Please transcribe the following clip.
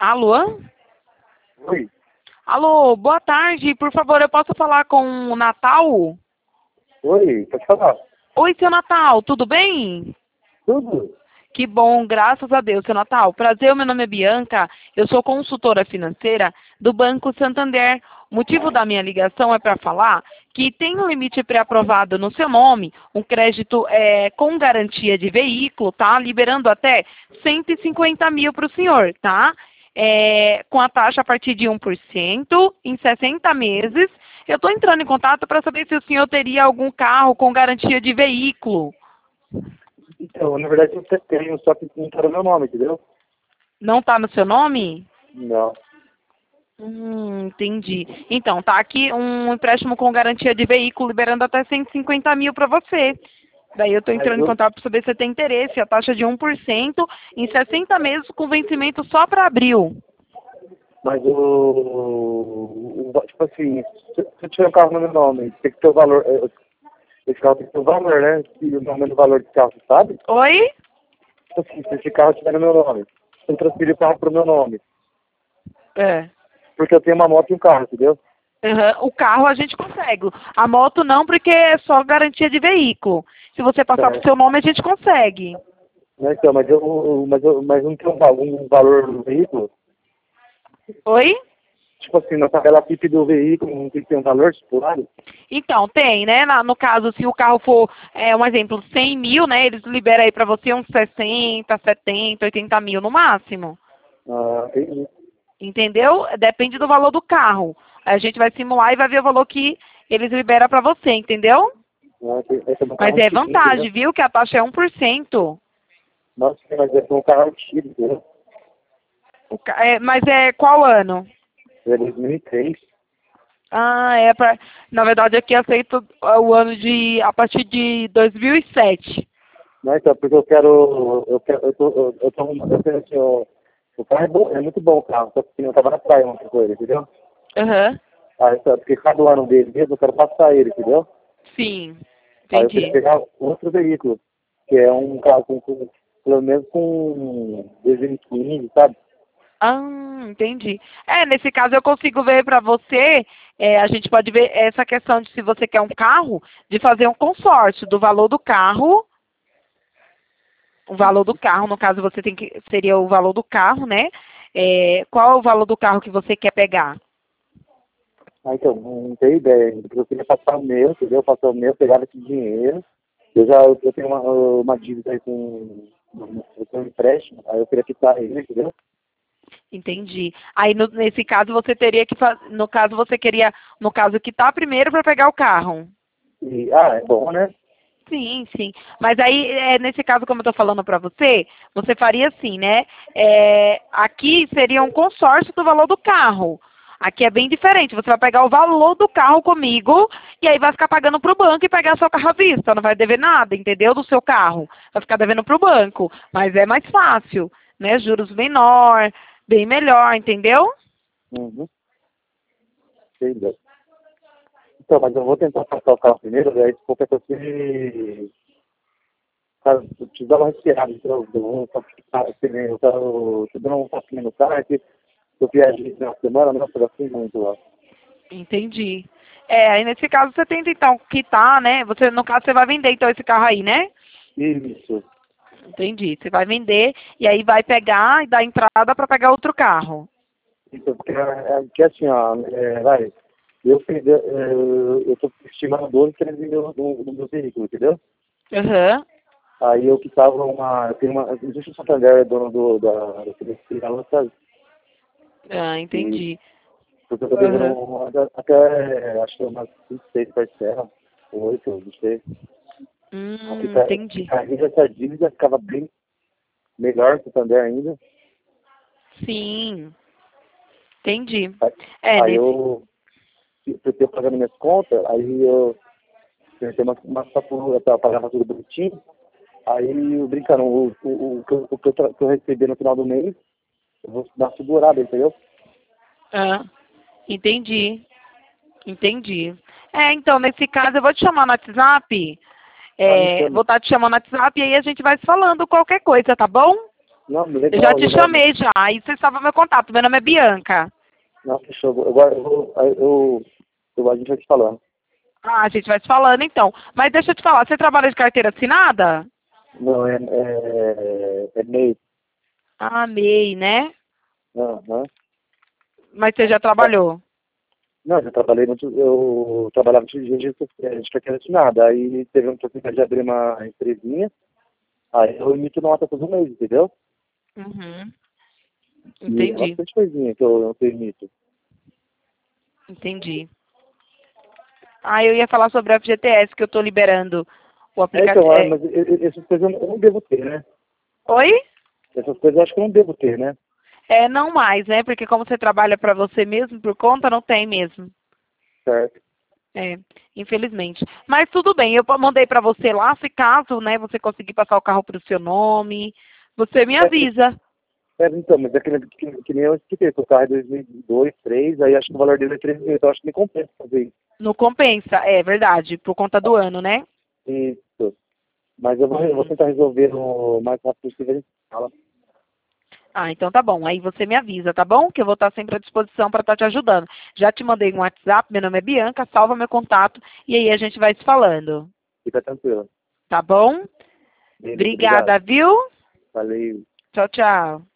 Alô? Oi, Alô, boa tarde. Por favor, eu posso falar com o Natal? oi, pode falar. Oi, seu Natal, tudo bem? Tudo? Que bom, graças a Deus, seu Natal. Prazer, meu nome é Bianca, eu sou consultora financeira do Banco Santander. O motivo da minha ligação é para falar que tem um limite pré-aprovado no seu nome, um crédito com garantia de veículo, tá? Liberando até 150 mil para o senhor, tá? Com a taxa a partir de 1% em 60 meses. Eu estou entrando em contato para saber se o senhor teria algum carro com garantia de veículo. Então, na verdade eu até tenho, só que não tá no meu nome, entendeu? Não está no seu nome? Não. Entendi. Então, tá aqui um empréstimo com garantia de veículo, liberando até 150 mil para você. Daí eu estou Mas entrando em eu, contato para saber se você tem interesse. A taxa de 1% em 60 meses com vencimento só para abril. tipo assim, se eu tiver um carro no meu nome, tem que ter o valor, esse carro tem que ter o valor, né? E o nome do valor do carro, você sabe? Oi? Tipo assim, se esse carro estiver no meu nome, eu transferir o carro pro meu nome. É. Porque eu tenho uma moto e um carro, entendeu? O carro a gente consegue. A moto não, porque é só garantia de veículo. Se você passar para o É. seu nome, a gente consegue. Né, então, mas não tem um valor do veículo? Oi? Tipo assim, na tabela FIP do veículo não tem que ter um valor estipulado? Então, tem, né? No caso, se o carro for, um exemplo, 100 mil, né? Eles liberam aí para você uns 60, 70, 80 mil no máximo. Ah, entendi. Entendeu? Depende do valor do carro. A gente vai simular e vai ver o valor que eles liberam para você, entendeu? Ah, esse é um Mas carro é antigo, entendeu? vantagem, viu? Que a taxa é 1%. Nossa, mas esse é um carro antigo, entendeu? Mas é qual ano? É 2003. Ah, na verdade, aqui aceito o ano a partir de 2007. Não, então, porque eu tenho assim, o carro é bom, é muito bom o carro, só que assim, eu tava na praia ontem com ele, entendeu? Aham. Aí, porque cada ano dele mesmo, eu quero passar ele, entendeu? Sim, Aí eu queria entendi. pegar outro veículo, que é um carro pelo menos com 2015, sabe? Entendi. Nesse caso eu consigo ver para você, a gente pode ver essa questão de se você quer um carro, de fazer um consórcio do valor do carro, o valor do carro, no caso você seria o valor do carro, né? Qual é o valor do carro que você quer pegar? Ah, então, não tenho ideia ainda, porque eu queria passar o meu, entendeu? Passar o meu, pegar esse dinheiro. Eu tenho uma dívida aí eu tenho um empréstimo, aí eu queria quitar ele, entendeu? Entendi. Aí nesse caso você teria que fazer, no caso você queria, no caso quitar primeiro para pegar o carro. É bom, né? Sim, sim. Mas aí, nesse caso, como eu estou falando para você, você faria assim, né? Aqui seria um consórcio do valor do carro. Aqui é bem diferente. Você vai pegar o valor do carro comigo e aí vai ficar pagando para o banco e pegar seu carro à vista. Não vai dever nada, entendeu? Do seu carro. Vai ficar devendo para o banco. Mas é mais fácil, né? Juros menor, bem melhor, entendeu? Uhum, entendi. Então, mas eu vou tentar passar o carro primeiro, daí se for pra você, cara, eu te dar uma respirada, então, eu quero te dar um passinho no carro, que eu viajei na semana, não foi assim muito lá. Entendi. Aí nesse caso você tenta então quitar, né? No caso, você vai vender então esse carro aí, né? Isso. Entendi. Você vai vender e aí vai pegar e dar entrada para pegar outro carro. Então, porque assim, ó, eu tô estimando 12, 13 milhões do meu veículo, entendeu? Aham. Aí eu quitava eu tenho uma, não sei se o Santander é dono da financeira, sabe? E, Entendi. porque eu tô devendo Aham. até, acho que umas 26 parcelas, 8, não sei. Entendi. Ficaria essa dívida, ficava bem melhor que o Santander ainda. Sim, entendi. Aí, É, aí nesse. porque eu pagando minhas contas, aí eu tenho uma fatura, eu pagava tudo bonitinho. Aí, brincando, o que eu receber no final do mês, eu vou dar uma segurada, entendeu? Ah, entendi. Entendi. Então, nesse caso, eu vou te chamar no WhatsApp. Ah, me chama. Vou estar te chamando no WhatsApp e aí a gente vai se falando qualquer coisa, tá bom? Não, Eu já legal, te legal. chamei já, aí você salva meu contato. Meu nome é Bianca. Não, fechou. Agora a gente vai te falando. Ah, a gente vai se falando então. Mas deixa eu te falar, você trabalha de carteira assinada? Não, é MEI. Ah, MEI, né? Aham. Mas você já trabalhou? Não, eu trabalhava de registro de carteira assinada. Aí teve uma oportunidade de abrir uma empresinha. Aí eu emito nota todo mês, entendeu? Uhum. E é Entendi, bastante coisinha que eu emito. entendi. Ah, eu ia falar sobre o FGTS, que eu estou liberando o Então, aplicativo. mas essas coisas eu não devo ter, né? Oi? Essas coisas eu acho que eu não devo ter, né? É, não mais, né? Porque como você trabalha para você mesmo, por conta, não tem mesmo. Certo. É, infelizmente. Mas tudo bem, eu mandei para você lá, se caso, né, você conseguir passar o carro para o seu nome, você me avisa. Então, mas é que nem eu expliquei, que o carro é 2002, 2003, aí acho que o valor dele é 3 mil, então acho que me compensa fazer isso. Não compensa, é verdade, por conta do ano, né? Isso. Mas eu vou Hum. tentar resolver o mais rápido possível, a gente fala. Ah, então tá bom. Aí você me avisa, tá bom? Que eu vou estar sempre à disposição para estar te ajudando. Já te mandei um WhatsApp, meu nome é Bianca, salva meu contato e aí a gente vai se falando. Fica tranquilo. Tá bom? Beleza, obrigado. Obrigada, viu? Valeu. Tchau, tchau.